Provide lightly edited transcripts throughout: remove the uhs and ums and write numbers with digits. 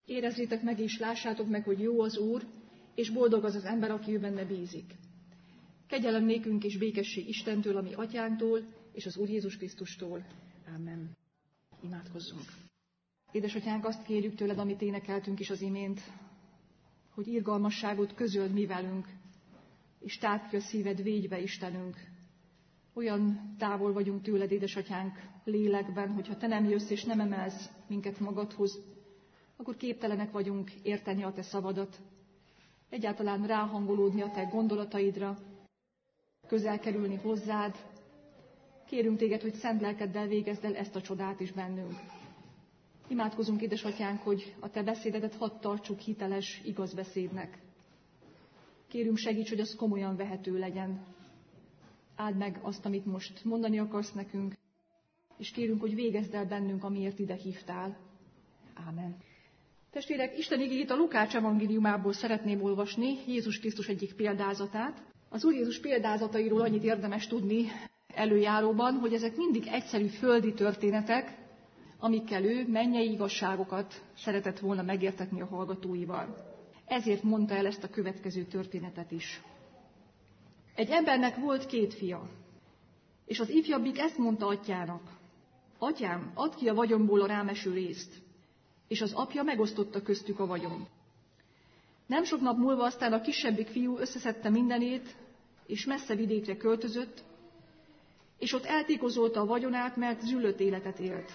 Érezzétek meg és lássátok meg, hogy jó az Úr, és boldog az az ember, aki ő benne bízik. Kegyelem nékünk és békesség Istentől, a mi atyánktól, és az Úr Jézus Krisztustól. Amen. Imádkozzunk. Édesatyánk, azt kérjük tőled, amit énekeltünk is az imént, hogy irgalmasságot közöld mi velünk, és tárd ki a szíved végybe, Istenünk. Olyan távol vagyunk tőled, édesatyánk, lélekben, hogyha te nem jössz és nem emelsz minket magadhoz, akkor képtelenek vagyunk érteni a te szavadat, egyáltalán ráhangolódni a te gondolataidra, közel kerülni hozzád. Kérünk téged, hogy szent lelkeddel végezd el ezt a csodát is bennünk. Imádkozunk, édesatyánk, hogy a te beszédedet hadd tartsuk hiteles, igaz beszédnek. Kérünk, segíts, hogy az komolyan vehető legyen. Áld meg azt, amit most mondani akarsz nekünk, és kérünk, hogy végezd el bennünk, amiért ide hívtál. Ámen. Testvérek, Isten igéjét a Lukács evangéliumából szeretném olvasni, Jézus Krisztus egyik példázatát. Az Úr Jézus példázatairól annyit érdemes tudni előjáróban, hogy ezek mindig egyszerű földi történetek, amikkel ő mennyei igazságokat szeretett volna megértetni a hallgatóival. Ezért mondta el ezt a következő történetet is. Egy embernek volt 2 fia, és az ifjabbik ezt mondta atyának: Atyám, add ki a vagyomból a rám eső részt. És az apja megosztotta köztük a vagyont. Nem sok nap múlva aztán a kisebbik fiú összeszedte mindenét, és messze vidékre költözött, és ott eltékozolta a vagyonát, mert zsüllött életet élt.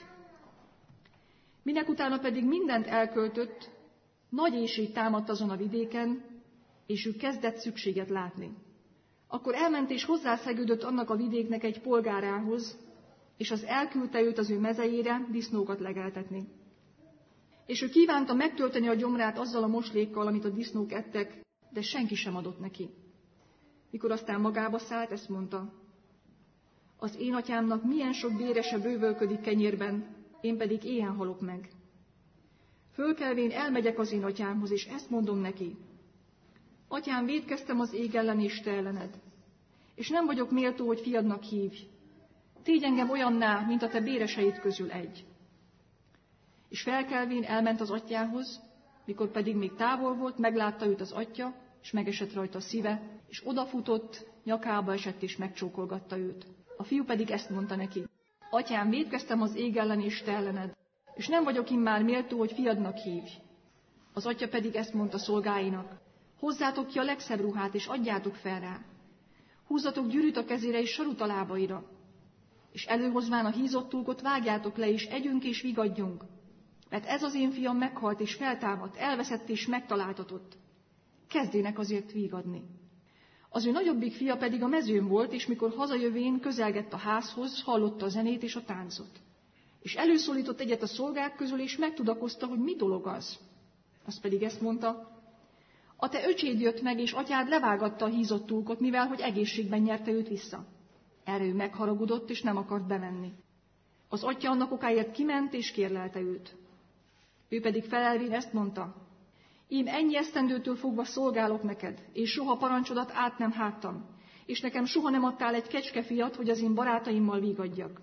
Minekutána pedig mindent elköltött, nagy éhség támadt azon a vidéken, és ő kezdett szükséget látni. Akkor elment és hozzászegődött annak a vidéknek egy polgárához, és az elküldte őt az ő mezejére disznókat legeltetni. És ő kívánta megtölteni a gyomrát azzal a moslékkal, amit a disznók ettek, de senki sem adott neki. Mikor aztán magába szállt, ezt mondta: Az én atyámnak milyen sok bérese bővölködik kenyérben, én pedig éhen halok meg. Fölkelvén elmegyek az én atyámhoz, és ezt mondom neki: Atyám, vétkeztem az ég ellen és te ellened, és nem vagyok méltó, hogy fiadnak hívj. Tégy engem olyanná, mint a te béreseid közül egy. És felkelvén elment az atyjához, mikor pedig még távol volt, meglátta őt az atya, és megesett rajta a szíve, és odafutott, nyakába esett és megcsókolgatta őt. A fiú pedig ezt mondta neki: Atyám, vétkeztem az ég ellen és te ellened, és nem vagyok immár méltó, hogy fiadnak hívj. Az atya pedig ezt mondta szolgáinak: Hozzátok ki a legszebb ruhát, és adjátok fel rá. Húzzatok gyűrűt a kezére és sarut a lábaira. És előhozván a hízott túlkot vágjátok le, és együnk és vigadjunk. Mert ez az én fiam meghalt és feltámadt, elveszett és megtaláltatott. Kezdének azért vigadni. Az ő nagyobbik fia pedig a mezőn volt, és mikor hazajövén közelgett a házhoz, hallotta a zenét és a táncot. És előszólított egyet a szolgák közül, és megtudakozta, hogy mi dolog az. Az pedig ezt mondta: A te öcséd jött meg, és atyád levágatta a hízott túlkot, mivel hogy egészségben nyerte őt vissza. Erre ő megharagudott, és nem akart bemenni. Az atya annak okáért kiment, és kérlelte őt. Ő pedig felelvén ezt mondta: Ím ennyi esztendőtől fogva szolgálok neked, és soha parancsodat át nem háttam, és nekem soha nem adtál egy kecskefiat, hogy az én barátaimmal vígadjak.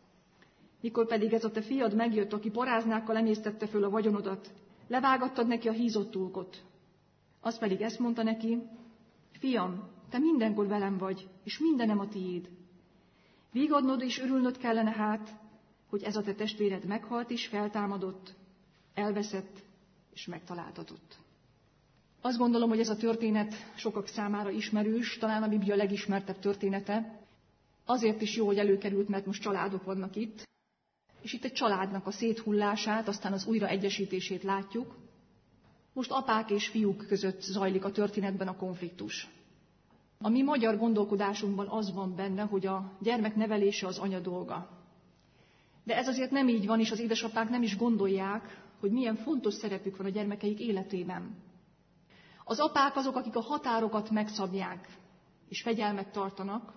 Mikor pedig ez a te fiad megjött, aki paráznákkal emésztette föl a vagyonodat, levágattad neki a hízott túlkot. Az pedig ezt mondta neki: Fiam, te mindenkor velem vagy, és mindenem a tiéd. Vígadnod és örülnöd kellene hát, hogy ez a te testvéred meghalt és feltámadott, elveszett és megtaláltatott. Azt gondolom, hogy ez a történet sokak számára ismerős, talán a Biblia legismertebb története. Azért is jó, hogy előkerült, mert most családok vannak itt, és itt egy családnak a széthullását, aztán az újraegyesítését látjuk. Most apák és fiúk között zajlik a történetben a konfliktus. A mi magyar gondolkodásunkban az van benne, hogy a gyermek nevelése az anya dolga. De ez azért nem így van, és az édesapák nem is gondolják, hogy milyen fontos szerepük van a gyermekeik életében. Az apák azok, akik a határokat megszabják, és fegyelmet tartanak,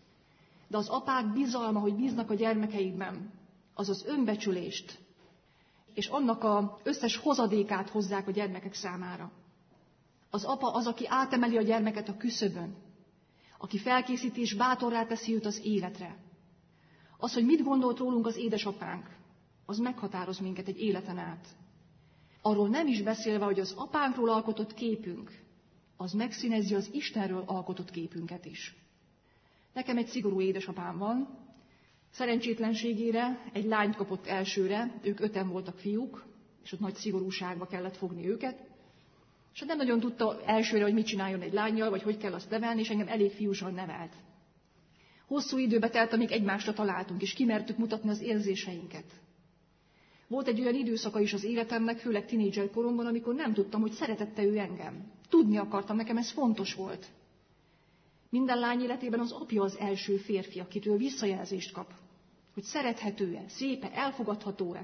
de az apák bizalma, hogy bíznak a gyermekeikben, az az önbecsülést, és annak az összes hozadékát hozzák a gyermekek számára. Az apa az, aki átemeli a gyermeket a küszöbön, aki felkészíti és bátorrá teszi őt az életre. Az, hogy mit gondolt rólunk az édesapánk, az meghatároz minket egy életen át. Arról nem is beszélve, hogy az apánkról alkotott képünk, az megszínezi az Istenről alkotott képünket is. Nekem egy szigorú édesapám van, szerencsétlenségére egy lányt kapott elsőre, ők 5-en voltak fiúk, és ott nagy szigorúságba kellett fogni őket, és nem nagyon tudta elsőre, hogy mit csináljon egy lánnyal, vagy hogy kell azt nevelni, és engem elég fiúsan nevelt. Hosszú időbe telt, amíg egymásra találtunk, és kimertük mutatni az érzéseinket. Volt egy olyan időszaka is az életemnek, főleg tinédzser koromban, amikor nem tudtam, hogy szeretette ő engem. Tudni akartam, nekem ez fontos volt. Minden lány életében az apja az első férfi, akitől visszajelzést kap, hogy szerethető-e, szép-e, elfogadható-e.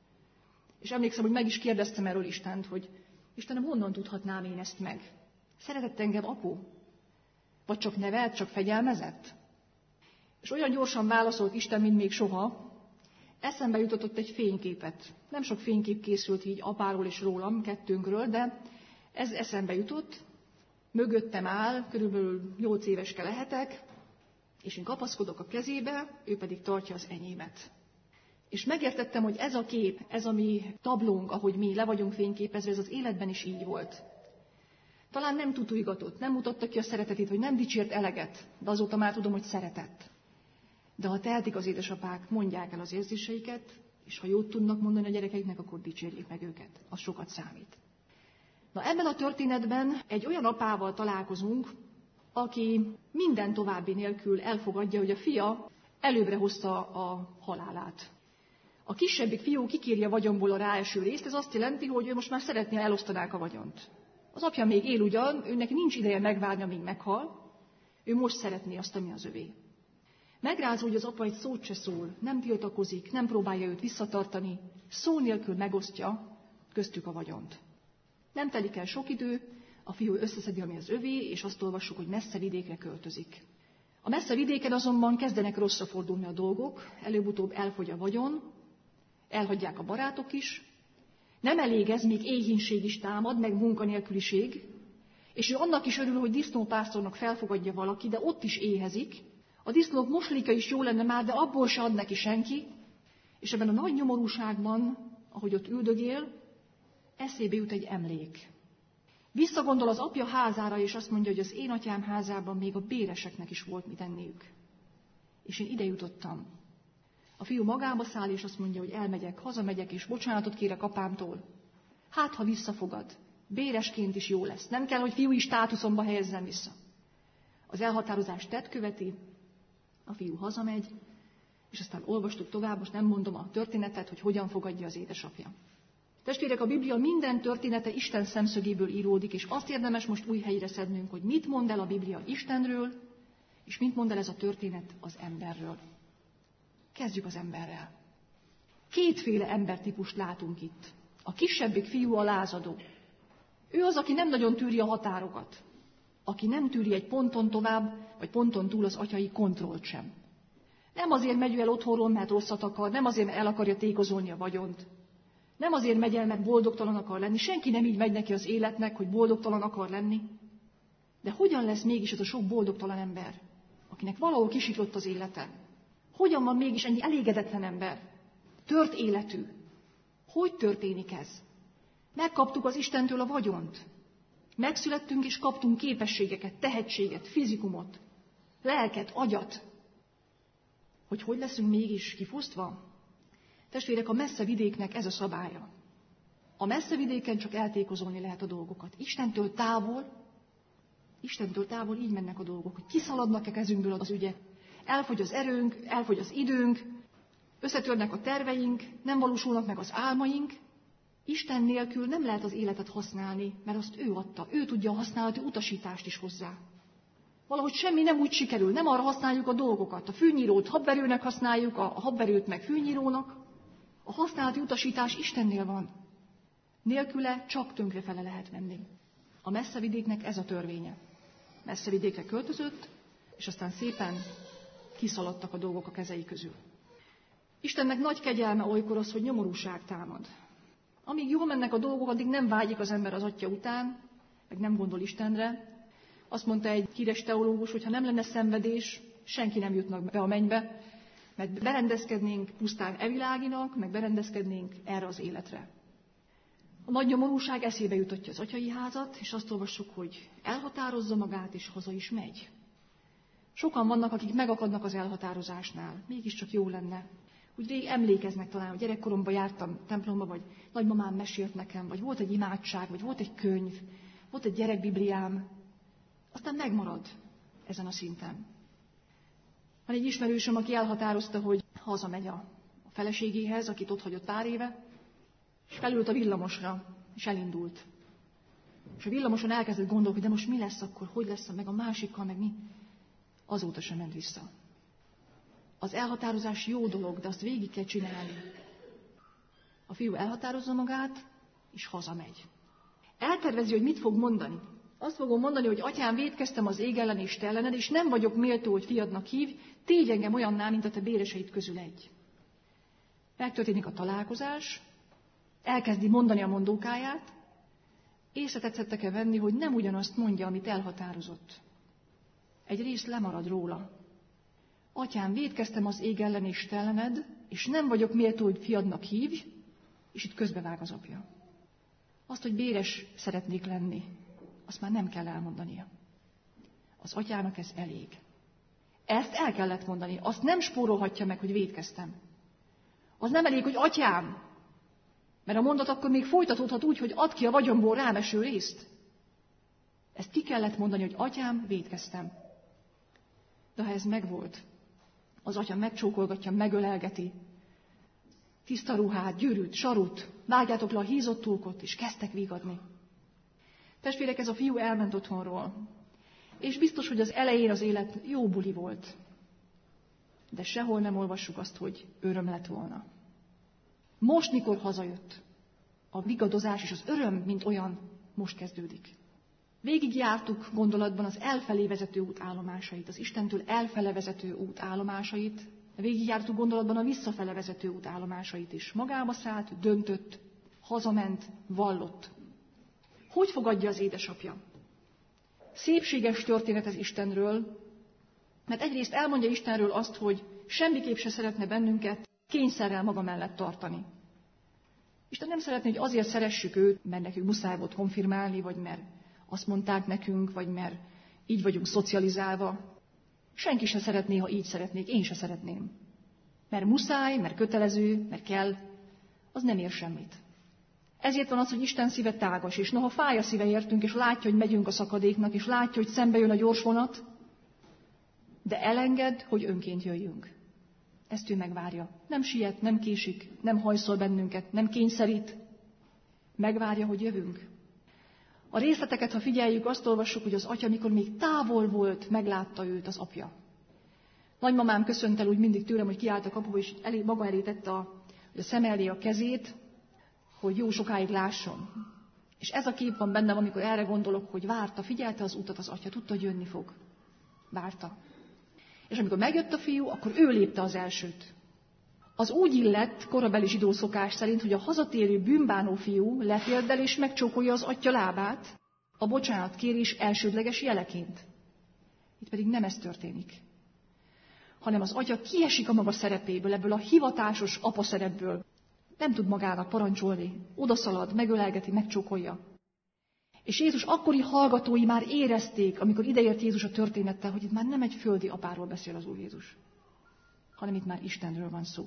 És emlékszem, hogy meg is kérdeztem erről Istent, hogy Istenem, honnan tudhatnám én ezt meg? Szeretett engem apu? Vagy csak nevelt, csak fegyelmezett? És olyan gyorsan válaszolt Isten, mint még soha, eszembe jutott egy fényképet. Nem sok fénykép készült így apáról és rólam, kettőnkről, de ez eszembe jutott. Mögöttem áll, körülbelül 8 éveske lehetek, és én kapaszkodok a kezébe, ő pedig tartja az enyémet. És megértettem, hogy ez a kép, ez a mi tablónk, ahogy mi le vagyunk fényképezve, ez az életben is így volt. Talán nem tutujgatott, nem mutatta ki a szeretetét, vagy nem dicsért eleget, de azóta már tudom, hogy szeretett. De ha tehetik az édesapák, mondják el az érzéseiket, és ha jót tudnak mondani a gyerekeiknek, akkor dicsérjék meg őket. Az sokat számít. Na, ebben a történetben egy olyan apával találkozunk, aki minden további nélkül elfogadja, hogy a fia előbbre hozta a halálát. A kisebbik fiú kikéri a vagyonból a ráeső részt, ez azt jelenti, hogy ő most már szeretné, ha elosztanák a vagyont. Az apja még él ugyan, őnek nincs ideje megvárni, amíg meghal, ő most szeretné azt, ami az övé. Megrázó, hogy az apa egy szót se szól, nem tiltakozik, nem próbálja őt visszatartani, szó nélkül megosztja köztük a vagyont. Nem telik el sok idő, a fiú összeszedi, ami az övé, és azt olvassuk, hogy messze vidékre költözik. A messze vidéken azonban kezdenek rosszra fordulni a dolgok, előbb-utóbb elfogy a vagyon, elhagyják a barátok is, nem elég ez, még éhínség is támad, meg munkanélküliség, és ő annak is örül, hogy disznópásztornak felfogadja valaki, de ott is éhezik. A disznók moslika is jó lenne már, de abból se ad neki senki, és ebben a nagy nyomorúságban, ahogy ott üldögél, eszébe jut egy emlék. Visszagondol az apja házára, és azt mondja, hogy az én atyám házában még a béreseknek is volt mit enniük. És én ide jutottam. A fiú magába száll, és azt mondja, hogy elmegyek, hazamegyek, és bocsánatot kérek apámtól. Hát, ha visszafogad, béresként is jó lesz. Nem kell, hogy fiúi státuszomba helyezzem vissza. Az elhatározás tett követi, a fiú hazamegy, és aztán olvastuk tovább, most nem mondom a történetet, hogy hogyan fogadja az édesapja. Testvérek, a Biblia minden története Isten szemszögéből íródik, és azt érdemes most új helyre szednünk, hogy mit mond el a Biblia Istenről, és mit mond el ez a történet az emberről. Kezdjük az emberrel. Kétféle embertípust látunk itt. A kisebbik fiú a lázadó. Ő az, aki nem nagyon tűri a határokat. Aki nem tűri egy ponton tovább, vagy ponton túl az atyai kontrollt sem. Nem azért megy el otthonról, mert rosszat akar, nem azért, mert el akarja tékozolni a vagyont. Nem azért megy el, mert boldogtalan akar lenni. Senki nem így megy neki az életnek, hogy boldogtalan akar lenni. De hogyan lesz mégis az a sok boldogtalan ember, akinek valahol kisiklott az élete? Hogyan van mégis ennyi elégedetlen ember? Tört életű. Hogy történik ez? Megkaptuk az Istentől a vagyont. Megszülettünk és kaptunk képességeket, tehetséget, fizikumot, lelket, agyat. Hogy leszünk mégis kifosztva? Testvérek, a messze vidéknek ez a szabálya. A messze vidéken csak eltékozolni lehet a dolgokat. Istentől távol így mennek a dolgok, hogy kiszaladnak-e kezünkből az ügyek. Elfogy az erőnk, elfogy az időnk, összetörnek a terveink, nem valósulnak meg az álmaink. Isten nélkül nem lehet az életet használni, mert azt ő adta. Ő tudja a használati utasítást is hozzá. Valahogy semmi nem úgy sikerül, nem arra használjuk a dolgokat. A fűnyírót habverőnek használjuk, a habverőt meg fűnyírónak. A használati utasítás Istennél van. Nélküle csak tönkrefele lehet menni. A messzevidéknek ez a törvénye. Messzevidékre költözött, és aztán szépen kiszaladtak a dolgok a kezei közül. Istennek nagy kegyelme olykor az, hogy nyomorúság támad. Amíg jól mennek a dolgok, addig nem vágyik az ember az atya után, meg nem gondol Istenre. Azt mondta egy híres teológus, hogy ha nem lenne szenvedés, senki nem jutnak be a mennybe, mert berendezkednénk pusztán eviláginak, meg berendezkednénk erre az életre. A nagy nyomorúság eszébe jutatja az atyai házat, és azt olvassuk, hogy elhatározza magát, és haza is megy. Sokan vannak, akik megakadnak az elhatározásnál. Mégiscsak jó lenne. Úgy rég emlékeznek talán, hogy gyerekkoromban jártam templomba, vagy nagymamám mesélt nekem, vagy volt egy imádság, vagy volt egy könyv, volt egy gyerekbibliám. Aztán megmarad ezen a szinten. Van egy ismerősöm, aki elhatározta, hogy hazamegy a feleségéhez, akit ott hagyott pár éve, és felült a villamosra, és elindult. És a villamoson elkezdett gondolkodni, de most mi lesz akkor, hogy lesz meg a másikkal, meg mi? Azóta sem ment vissza. Az elhatározás jó dolog, de azt végig kell csinálni. A fiú elhatározza magát, és hazamegy. Eltervezi, hogy mit fog mondani. Azt fogom mondani, hogy atyám, vétkeztem az ég ellen és te ellened, és nem vagyok méltó, hogy fiadnak hívj, tégy engem olyanná, mint a te béreseid közül egy. Megtörténik a találkozás, elkezdi mondani a mondókáját, észre tetszettek-e venni, hogy nem ugyanazt mondja, amit elhatározott. Egy rész lemarad róla. Atyám, vétkeztem az ég ellen és te ellened, és nem vagyok méltó, hogy fiadnak hívj, és itt közbevág az apja. Azt, hogy béres szeretnék lenni, azt már nem kell elmondania. Az atyának ez elég. Ezt el kellett mondani, azt nem spórolhatja meg, hogy vétkeztem. Az nem elég, hogy atyám, mert a mondat akkor még folytatódhat úgy, hogy add ki a vagyomból rám eső részt. Ezt ki kellett mondani, hogy atyám, vétkeztem. De ha ez megvolt, az atya megcsókolgatja, megölelgeti, tiszta ruhát, gyűrűt, sarut, vágjátok le a hízott túlkot, és kezdtek vigadni. Testvérek, ez a fiú elment otthonról, és biztos, hogy az elején az élet jó buli volt, de sehol nem olvassuk azt, hogy öröm lett volna. Most, mikor hazajött, a vigadozás és az öröm, mint olyan, most kezdődik. Végigjártuk gondolatban az elfelé vezető út állomásait, az Istentől elfele vezető út állomásait, végigjártuk gondolatban a visszafele vezető út állomásait is. Magába szállt, döntött, hazament, vallott. Hogy fogadja az édesapja? Szépséges történet ez Istenről, mert egyrészt elmondja Istenről azt, hogy semmiképp se szeretne bennünket kényszerrel maga mellett tartani. Isten nem szeretné, hogy azért szeressük őt, mert nekünk muszáj volt konfirmálni, vagy mert azt mondták nekünk, vagy mert így vagyunk szocializálva. Senki se szeretné, ha így szeretnék, én se szeretném. Mert muszáj, mert kötelező, mert kell, az nem ér semmit. Ezért van az, hogy Isten szíve tágas, és noha fáj a szíve értünk, és látja, hogy megyünk a szakadéknak, és látja, hogy szembe jön a gyors vonat, de elenged, hogy önként jöjjünk. Ezt ő megvárja. Nem siet, nem késik, nem hajszol bennünket, nem kényszerít. Megvárja, hogy jövünk. A részleteket, ha figyeljük, azt olvassuk, hogy az atya, mikor még távol volt, meglátta őt az apja. Nagymamám köszönt el úgy mindig tőlem, hogy kiállt a kapuba, és maga elé tette a szem elé a kezét, hogy jó sokáig lásson. És ez a kép van bennem, amikor erre gondolok, hogy várta, figyelte az utat az atya, tudta, hogy jönni fog. Várta. És amikor megjött a fiú, akkor ő lépte az elsőt. Az úgy illett korabeli zsidó szokás szerint, hogy a hazatérő bűnbánó fiú letérdel és megcsókolja az atya lábát, a bocsánatkérés elsődleges jeleként. Itt pedig nem ez történik, hanem az atya kiesik a maga szerepéből, ebből a hivatásos apa szerepből. Nem tud magának parancsolni, odaszalad, megölelgeti, megcsókolja. És Jézus akkori hallgatói már érezték, amikor ideért Jézus a történettel, hogy itt már nem egy földi apáról beszél az Úr Jézus, hanem itt már Istenről van szó.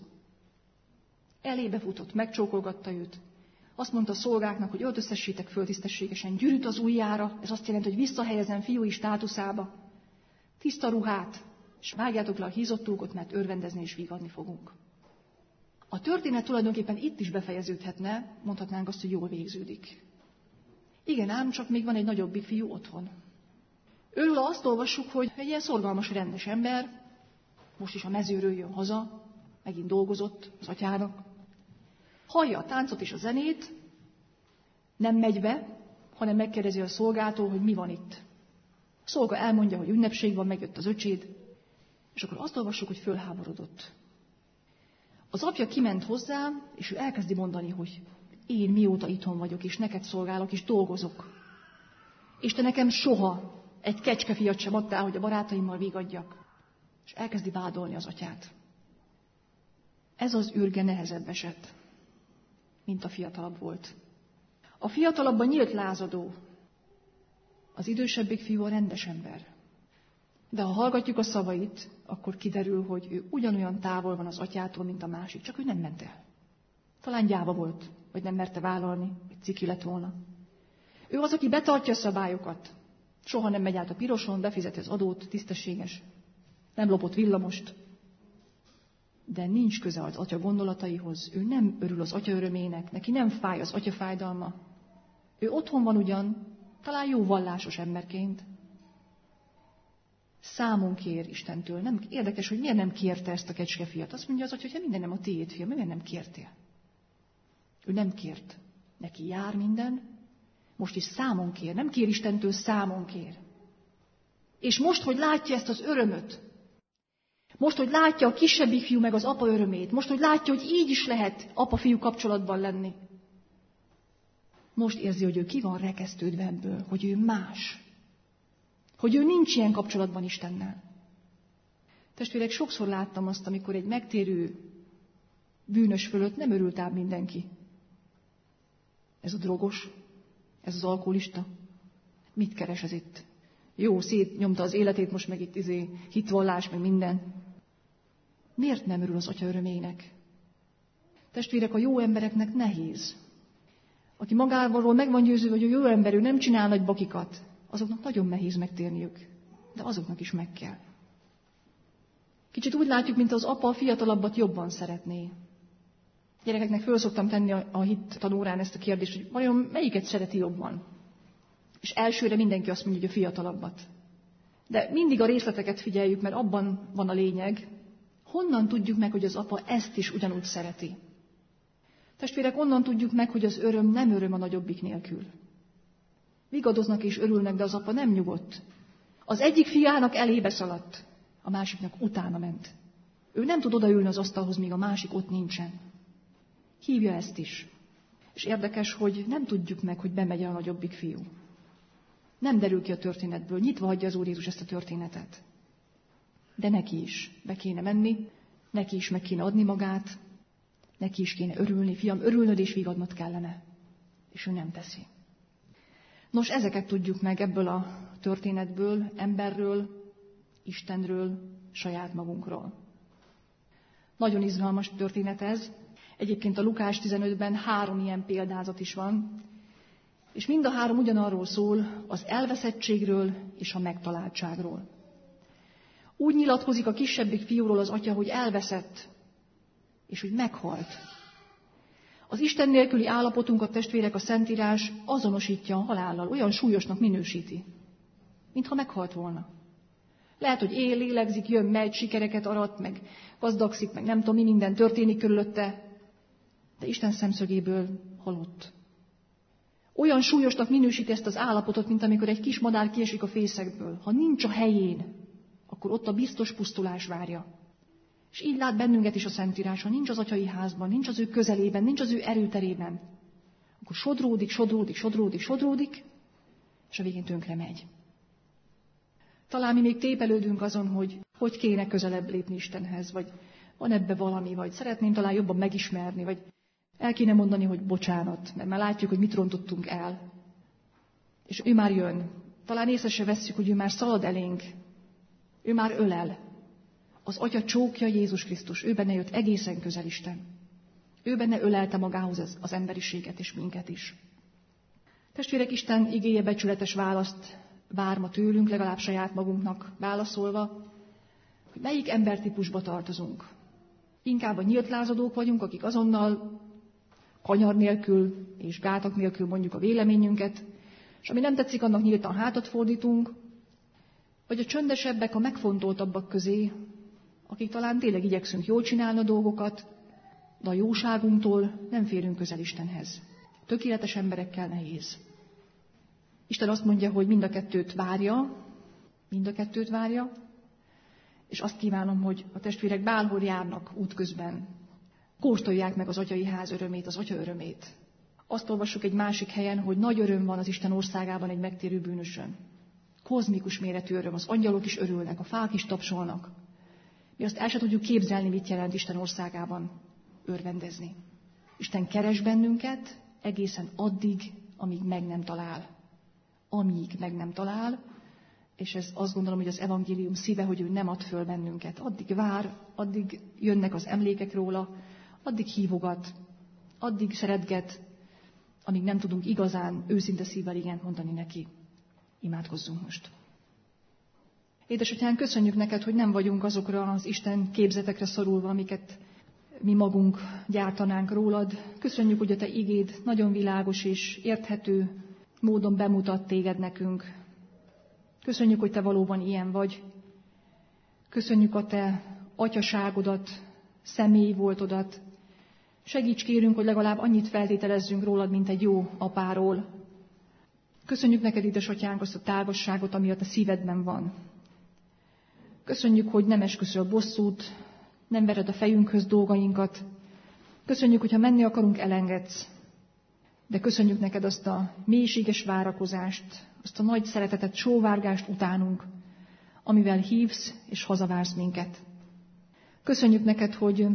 Elébe futott, megcsókolgatta őt. Azt mondta a szolgáknak, hogy öltöztessétek föl tisztességesen gyűrűt az ujjára, ez azt jelenti, hogy visszahelyezem fiúi státuszába, tiszta ruhát, és vágjátok le a hízott túlkot, mert örvendezni és vigadni fogunk. A történet tulajdonképpen itt is befejeződhetne, mondhatnánk azt, hogy jól végződik. Igen ám, csak még van egy nagyobbik fiú otthon. Őről azt olvassuk, hogy egy ilyen szorgalmas, rendes ember, most is a mezőről jön haza, megint dolgozott az atyának. Hallja a táncot és a zenét, nem megy be, hanem megkérdezi a szolgától, hogy mi van itt. A szolga elmondja, hogy ünnepség van, megjött az öcséd, és akkor azt olvassuk, hogy fölháborodott. Az apja kiment hozzá, és ő elkezdi mondani, hogy én mióta itthon vagyok, és neked szolgálok, és dolgozok. És te nekem soha egy kecskefiat sem adtál, hogy a barátaimmal vigadjak. És elkezdi vádolni az atyát. Ez az űrge nehezebb esett, mint a fiatalabb volt. A fiatalabb a nyílt lázadó, az idősebbik fiú a rendes ember. De ha hallgatjuk a szavait, akkor kiderül, hogy ő ugyanolyan távol van az atyától, mint a másik, csak ő nem ment el. Talán gyáva volt, vagy nem merte vállalni, vagy ciki lett volna. Ő az, aki betartja a szabályokat. Soha nem megy át a piroson, befizeti az adót, tisztességes. Nem lopott villamost. De nincs köze az atya gondolataihoz. Ő nem örül az atya örömének, neki nem fáj az atya fájdalma. Ő otthon van ugyan, talán jó vallásos emberként. Számon kér Istentől. Nem érdekes, hogy miért nem kérte ezt a kecskefiat. Azt mondja az atya, hogy minden nem a tiéd, fiam, miért nem kértél? Ő nem kért. Neki jár minden, most is számon kér. Nem kér Istentől, számon kér. És most, hogy látja ezt az örömöt, most, hogy látja a kisebbik fiú meg az apa örömét, most, hogy látja, hogy így is lehet apa-fiú kapcsolatban lenni, most érzi, hogy ő ki van rekesztődve ebből, hogy ő más, hogy ő nincs ilyen kapcsolatban Istennel. Testvérek, sokszor láttam azt, amikor egy megtérő bűnös fölött nem örült ám mindenki. Ez a drogos, ez az alkoholista, mit keres ez itt? Jó, szétnyomta az életét, most meg itt hitvallás, meg minden. Miért nem örül az atya örömének? Testvérek, a jó embereknek nehéz. Aki magával meg van győződve, hogy a jó ember, ő nem csinál nagy bakikat, azoknak nagyon nehéz megtérniük, de azoknak is meg kell. Kicsit úgy látjuk, mint az apa a fiatalabbat jobban szeretné. Gyerekeknek föl szoktam tenni a hit tanórán ezt a kérdést, hogy vajon melyiket szereti jobban? És elsőre mindenki azt mondja, hogy a fiatalabbat. De mindig a részleteket figyeljük, mert abban van a lényeg. Honnan tudjuk meg, hogy az apa ezt is ugyanúgy szereti? Testvérek, onnan tudjuk meg, hogy az öröm nem öröm a nagyobbik nélkül. Vigadoznak és örülnek, de az apa nem nyugodt. Az egyik fiának elébe szaladt, a másiknak utána ment. Ő nem tud odaülni az asztalhoz, míg a másik ott nincsen. Hívja ezt is. És érdekes, hogy nem tudjuk meg, hogy bemegy a nagyobbik fiú. Nem derül ki a történetből, nyitva hagyja az Úr Jézus ezt a történetet. De neki is be kéne menni, neki is meg kéne adni magát, neki is kéne örülni, fiam, örülnöd és vigadnod kellene. És ő nem teszi. Nos, ezeket tudjuk meg ebből a történetből, emberről, Istenről, saját magunkról. Nagyon izgalmas történet ez. Egyébként a Lukás 15-ben 3 ilyen példázat is van, és mind a 3 ugyanarról szól, az elveszettségről és a megtaláltságról. Úgy nyilatkozik a kisebbik fiúról az atya, hogy elveszett, és hogy meghalt. Az Isten nélküli állapotunkat, testvérek, a Szentírás azonosítja a halállal, olyan súlyosnak minősíti, mintha meghalt volna. Lehet, hogy él, lélegzik, jön, megy, sikereket arat, meg gazdagszik, meg nem tudom, mi minden történik körülötte, de Isten szemszögéből halott. Olyan súlyosnak minősíti ezt az állapotot, mint amikor egy kis madár kiesik a fészekből. Ha nincs a helyén, akkor ott a biztos pusztulás várja. És így lát bennünket is a Szentírás, ha nincs az atyai házban, nincs az ő közelében, nincs az ő erőterében, akkor sodródik, és a végén tönkre megy. Talán mi még tépelődünk azon, hogy kéne közelebb lépni Istenhez, vagy van ebbe valami, vagy szeretném talán jobban megismerni, vagy el kéne mondani, hogy bocsánat, mert már látjuk, hogy mit rontottunk el. És ő már jön. Talán észre se vesszük, hogy ő már szalad elénk. Ő már ölel. Az Atya csókja Jézus Krisztus. Ő benne jött egészen közel Isten. Ő benne ölelte magához az emberiséget és minket is. Testvérek, Isten igéje becsületes választ vár ma tőlünk, legalább saját magunknak válaszolva, hogy melyik embertípusba tartozunk. Inkább a nyílt lázadók vagyunk, akik azonnal kanyar nélkül és gátak nélkül mondjuk a véleményünket, és ami nem tetszik, annak nyíltan hátat fordítunk, vagy a csöndesebbek, a megfontoltabbak közé, akik talán tényleg igyekszünk jól csinálni a dolgokat, de a jóságunktól nem férünk közel Istenhez. Tökéletes emberekkel nehéz. Isten azt mondja, hogy mind a kettőt várja, és azt kívánom, hogy a testvérek bárhol járnak útközben, kóstolják meg az atyai ház örömét, az atya örömét. Azt olvassuk egy másik helyen, hogy nagy öröm van az Isten országában egy megtérő bűnösön. Kozmikus méretű öröm, az angyalok is örülnek, a fák is tapsolnak. Mi azt el sem tudjuk képzelni, mit jelent Isten országában örvendezni. Isten keres bennünket egészen addig, amíg meg nem talál. Amíg meg nem talál, és ez azt gondolom, hogy az evangélium szíve, hogy ő nem ad föl bennünket. Addig vár, addig jönnek az emlékek róla, addig hívogat, addig szeretget, amíg nem tudunk igazán, őszinte szívvel igent mondani neki. Imádkozzunk most. Édesatyánk, köszönjük neked, hogy nem vagyunk azokra az Isten képzetekre szorulva, amiket mi magunk gyártanánk rólad. Köszönjük, hogy a te igéd nagyon világos és érthető módon bemutat téged nekünk. Köszönjük, hogy te valóban ilyen vagy. Köszönjük a te atyaságodat, személyi voltodat. Segíts kérünk, hogy legalább annyit feltételezzünk rólad, mint egy jó apáról. Köszönjük neked, édesatyánk, azt a tágasságot, ami a te szívedben van. Köszönjük, hogy nem esküszöl bosszút, nem vered a fejünkhöz dolgainkat. Köszönjük, hogyha menni akarunk, elengedsz. De köszönjük neked azt a mélységes várakozást, azt a nagy szeretetet, sóvárgást utánunk, amivel hívsz és hazavársz minket. Köszönjük neked, hogy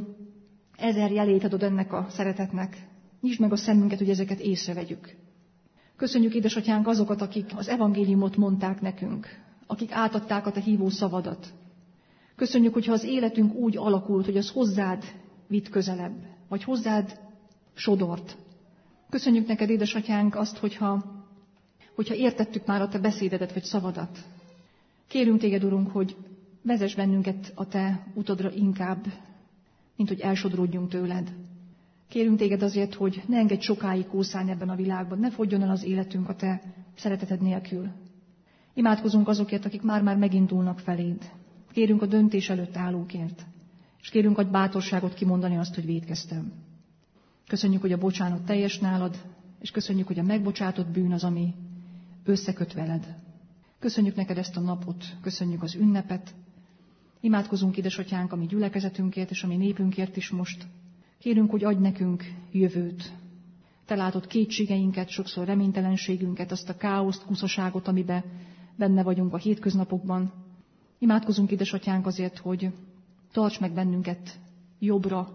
1000 jelét adod ennek a szeretetnek. Nyisd meg a szemünket, hogy ezeket észrevegyük. Köszönjük, édesatyánk, azokat, akik az evangéliumot mondták nekünk, akik átadták a te hívó szavadat. Köszönjük, hogyha az életünk úgy alakult, hogy az hozzád vitt közelebb, vagy hozzád sodort. Köszönjük neked, édesatyánk, azt, hogyha értettük már a te beszédedet, vagy szavadat. Kérünk téged, Urunk, hogy vezess bennünket a te utadra inkább, mint hogy elsodródjunk tőled. Kérünk téged azért, hogy ne engedj sokáig kószálni ebben a világban, ne fogjon el az életünk a te szereteted nélkül. Imádkozunk azokért, akik már megindulnak feléd. Kérünk a döntés előtt állókért, és kérünk adj bátorságot kimondani azt, hogy vétkeztem. Köszönjük, hogy a bocsánat teljes nálad, és köszönjük, hogy a megbocsátott bűn az, ami összeköt veled. Köszönjük neked ezt a napot, köszönjük az ünnepet. Imádkozunk, édesatyánk, a mi gyülekezetünkért és a mi népünkért is most. Kérünk, hogy adj nekünk jövőt. Te látod kétségeinket, sokszor reménytelenségünket, azt a káoszt, kuszaságot, amiben benne vagyunk a hétköznapokban. Imádkozunk, édesatyánk, azért, hogy tarts meg bennünket jobbra,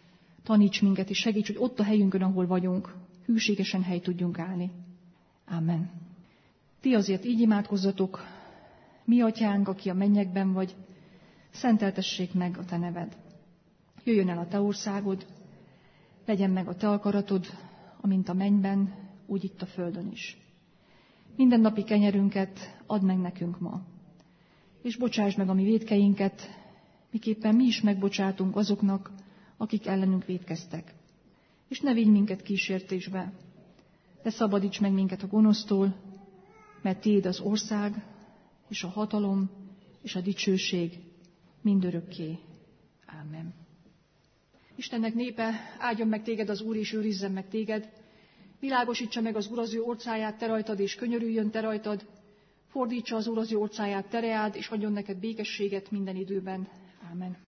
taníts minket, és segíts, hogy ott a helyünkön, ahol vagyunk, hűségesen helyt tudjunk állni. Amen. Ti azért így imádkozzatok, mi atyánk, aki a mennyekben vagy, szenteltessék meg a te neved. Jöjjön el a te országod, legyen meg a te akaratod, amint a mennyben, úgy itt a földön is. Mindennapi kenyerünket add meg nekünk ma, és bocsásd meg a mi vétkeinket, miképpen mi is megbocsátunk azoknak, akik ellenünk vétkeztek. És ne vigy minket kísértésbe, de szabadíts meg minket a gonosztól, mert tiéd az ország, és a hatalom, és a dicsőség mindörökké. Ámen. Istennek népe, áldjon meg téged az Úr, és őrizzen meg téged. Világosítsa meg az Úr az ő orcáját te rajtad, és könyörüljön te rajtad. Fordítsa az Úr az ő orcáját te reád, és adjon neked békességet minden időben. Ámen.